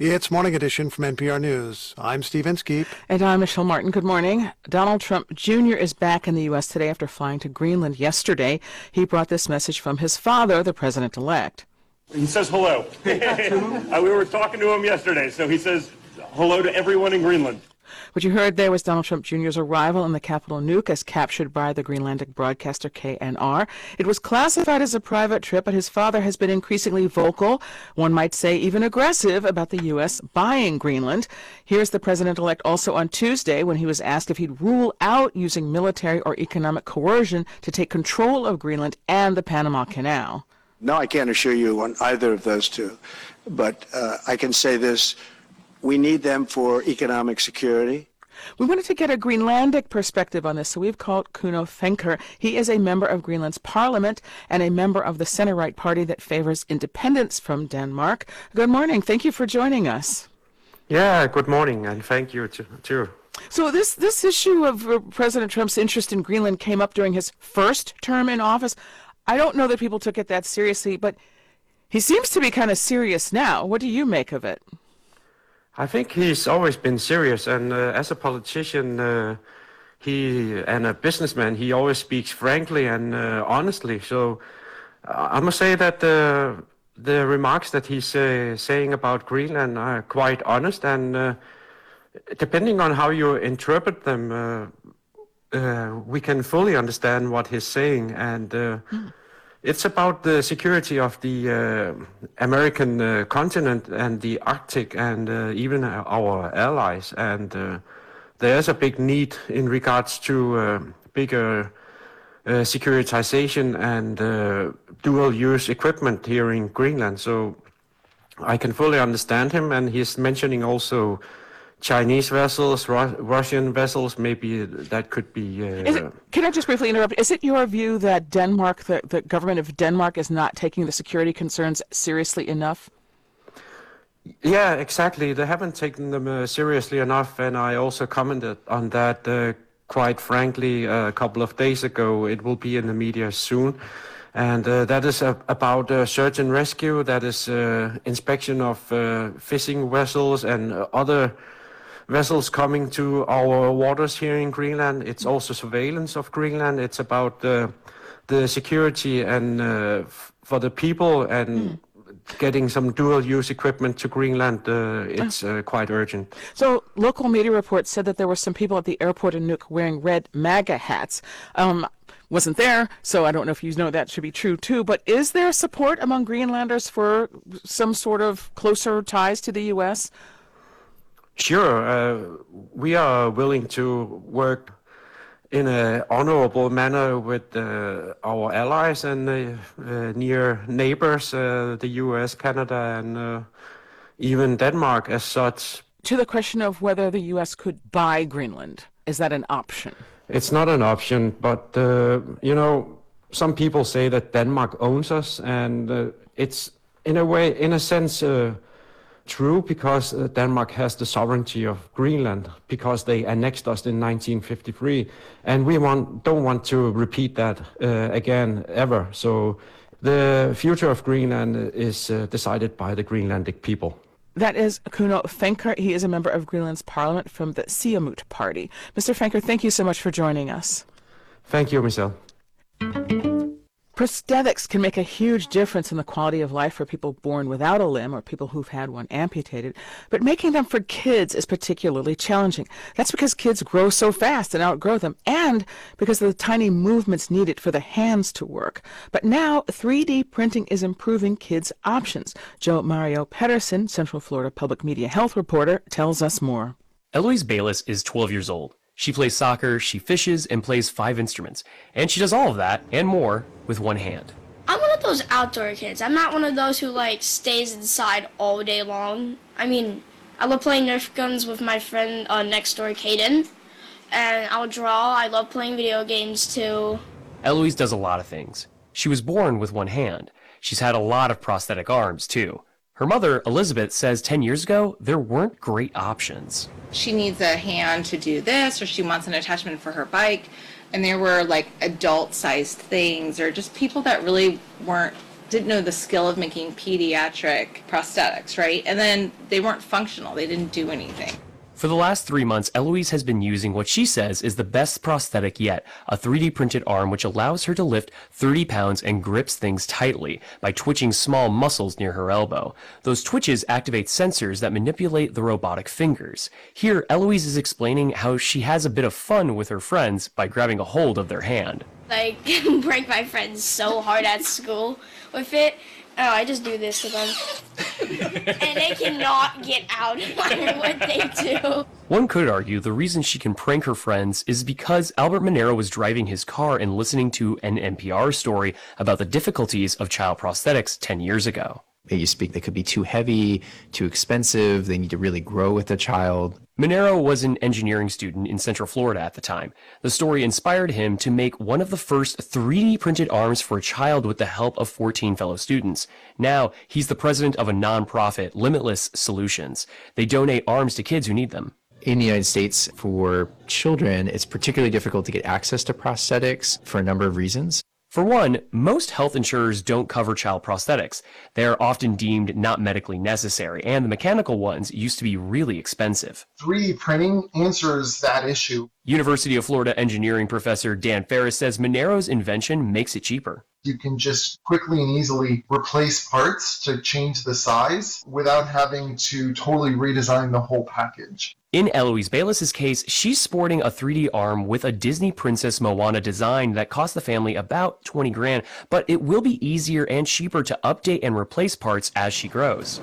It's Morning Edition from N P R News. I'm Steve Inskeep. And I'm Michelle Martin. Good morning. Donald Trump Junior is back in the U S today after flying to Greenland yesterday. He brought this message from his father, the president-elect. He says hello. uh, we were talking to him yesterday, so he says hello to everyone in Greenland. What you heard there was Donald Trump Junior's arrival in the capital Nuuk as captured by the Greenlandic broadcaster K N R. It was classified as a private trip, but his father has been increasingly vocal, one might say even aggressive, about the U S buying Greenland. Here's the president-elect also on Tuesday when he was asked if he'd rule out using military or economic coercion to take control of Greenland and the Panama Canal. No, I can't assure you on either of those two, but uh, I can say this. We need them for economic security. We wanted to get a Greenlandic perspective on this, so we've called Kuno Fenker. He is a member of Greenland's parliament and a member of the center-right party that favors independence from Denmark. Good morning. Thank you for joining us. Yeah, good morning, and thank you too. too. So this, this issue of uh, President Trump's interest in Greenland came up during his first term in office. I don't know that people took it that seriously, but he seems to be kind of serious now. What do you make of it? I think he's always been serious, and uh, as a politician, uh, he and a businessman, he always speaks frankly and uh, honestly. So uh, I must say that uh, the remarks that he's uh, saying about Greenland are quite honest, and uh, depending on how you interpret them, uh, uh, we can fully understand what he's saying. And uh, mm. It's about the security of the uh, American uh, continent and the Arctic and uh, even our allies. And uh, there's a big need in regards to uh, bigger uh, securitization and uh, dual-use equipment here in Greenland. So I can fully understand him, and he's mentioning also Chinese vessels, Ru- Russian vessels, maybe that could be... Uh, is it, can I just briefly interrupt? Is it your view that Denmark, the, the government of Denmark, is not taking the security concerns seriously enough? Yeah, exactly. They haven't taken them uh, seriously enough, and I also commented on that uh, quite frankly uh, a couple of days ago. It will be in the media soon. And uh, that is uh, about uh, search and rescue, that is uh, inspection of uh, fishing vessels and uh, other vessels coming to our waters here in Greenland. It's also surveillance of Greenland. It's about uh, the security and uh, f- for the people and mm. getting some dual-use equipment to Greenland. Uh, it's uh, quite urgent. So local media reports said that there were some people at the airport in Nuuk wearing red MAGA hats. Um, wasn't there, so I don't know if you know that should be true too, but is there support among Greenlanders for some sort of closer ties to the U S? Sure, uh, we are willing to work in an honorable manner with uh, our allies and uh, uh, near neighbors, uh, the U S, Canada, and uh, even Denmark as such. To the question of whether the U S could buy Greenland, is that an option? It's not an option, but, uh, you know, some people say that Denmark owns us, and uh, it's, in a way, in a sense, uh, true, because uh, Denmark has the sovereignty of Greenland, because they annexed us in nineteen fifty-three, and we want, don't want to repeat that uh, again, ever. So the future of Greenland is uh, decided by the Greenlandic people. That is Kuno Fenker. He is a member of Greenland's parliament from the Siumut party. Mister Fenker, thank you so much for joining us. Thank you, Michelle. Prosthetics can make a huge difference in the quality of life for people born without a limb or people who've had one amputated, but making them for kids is particularly challenging. That's because kids grow so fast and outgrow them, and because of the tiny movements needed for the hands to work. But now, three D printing is improving kids' options. Joe Mario Pedersen, Central Florida Public Media Health reporter, tells us more. Eloise Bayless is twelve years old. She plays soccer, she fishes, and plays five instruments. And she does all of that, and more, with one hand. I'm one of those outdoor kids. I'm not one of those who, like, stays inside all day long. I mean, I love playing Nerf guns with my friend uh, next door, Caden. And I'll draw. I love playing video games, too. Eloise does a lot of things. She was born with one hand. She's had a lot of prosthetic arms, too. Her mother, Elizabeth, says ten years ago, there weren't great options. She needs a hand to do this, or she wants an attachment for her bike. And there were like adult-sized things, or just people that really weren't didn't know the skill of making pediatric prosthetics, right? And then they weren't functional. They didn't do anything. For the last three months, Eloise has been using what she says is the best prosthetic yet, a three D printed arm which allows her to lift thirty pounds and grips things tightly by twitching small muscles near her elbow. Those twitches activate sensors that manipulate the robotic fingers. Here, Eloise is explaining how she has a bit of fun with her friends by grabbing a hold of their hand. I break my friends so hard at school with it. Oh, I just do this to them. And they cannot get out no matter what they do. One could argue the reason she can prank her friends is because Albert Monero was driving his car and listening to an N P R story about the difficulties of child prosthetics ten years ago. You speak, they could be too heavy, too expensive, they need to really grow with the child. Monero was an engineering student in Central Florida at the time. The story inspired him to make one of the first three D printed arms for a child with the help of fourteen fellow students. Now, he's the president of a nonprofit, Limitless Solutions. They donate arms to kids who need them. In the United States, for children, it's particularly difficult to get access to prosthetics for a number of reasons. For one, most health insurers don't cover child prosthetics. They are often deemed not medically necessary, and the mechanical ones used to be really expensive. three D printing answers that issue. University of Florida engineering professor Dan Ferris says Monero's invention makes it cheaper. You can just quickly and easily replace parts to change the size without having to totally redesign the whole package. In Eloise Bayless's case, she's sporting a three D arm with a Disney Princess Moana design that cost the family about twenty grand, but it will be easier and cheaper to update and replace parts as she grows.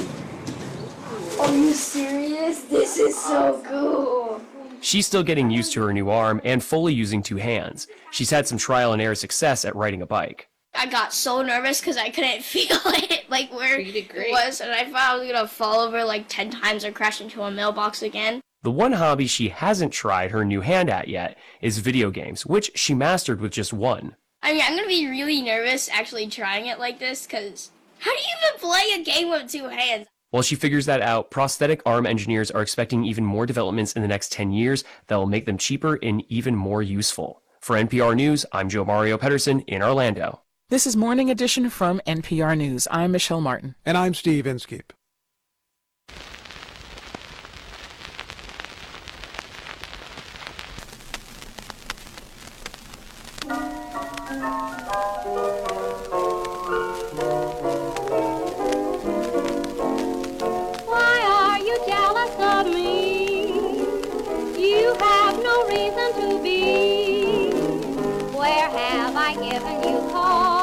Are you serious? This is so cool. She's still getting used to her new arm and fully using two hands. She's had some trial and error success at riding a bike. I got so nervous because I couldn't feel it, like where it was, and I thought I was gonna fall over like ten times or crash into a mailbox again. The one hobby she hasn't tried her new hand at yet is video games, which she mastered with just one. I mean, I'm gonna be really nervous actually trying it like this, because how do you even play a game with two hands? While she figures that out, prosthetic arm engineers are expecting even more developments in the next ten years that will make them cheaper and even more useful. For N P R News, I'm Joe Mario Pedersen in Orlando. This is Morning Edition from N P R News. I'm Michelle Martin. And I'm Steve Inskeep. Why are you jealous of me? You have no reason to be. Where have I given you cause?